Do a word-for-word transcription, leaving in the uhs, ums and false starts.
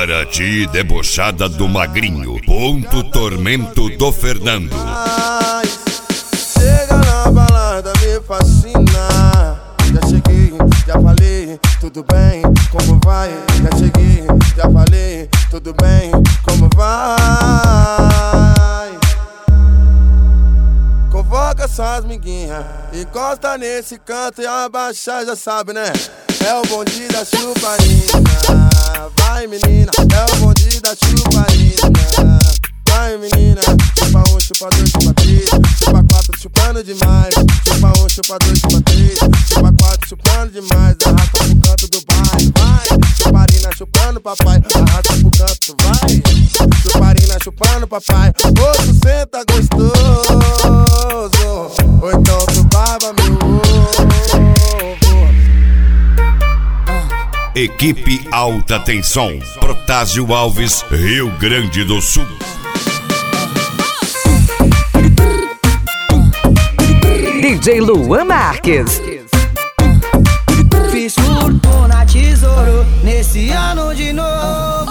Paraty, debochada do Magrinho. Ponto Tormento do Fernando. Ai, chega na balada, me fascina. Já cheguei, já falei, tudo bem, como vai? Já cheguei, já falei, tudo bem, como vai? Convoca suas amiguinhas, encosta nesse canto e abaixa, já sabe, né? É o bonde da chuparina. Vai menina, é o bonde da chuparina. Vai menina, chupa um, chupa dois, chupa três, chupa quatro, chupando demais. Chupa um, chupa dois, chupa três, chupa quatro, chupando demais. Arrasta pro canto do baile, vai. Chuparina chupando papai, arrasta pro canto, vai. Chuparina chupando papai, outro senta gostoso. Ou então tu baba meu ovo. Equipe Alta Tensão, Protásio Alves, Rio Grande do Sul. D J Luan Marques. Fiz fortuna, tesouro, nesse ano de novo.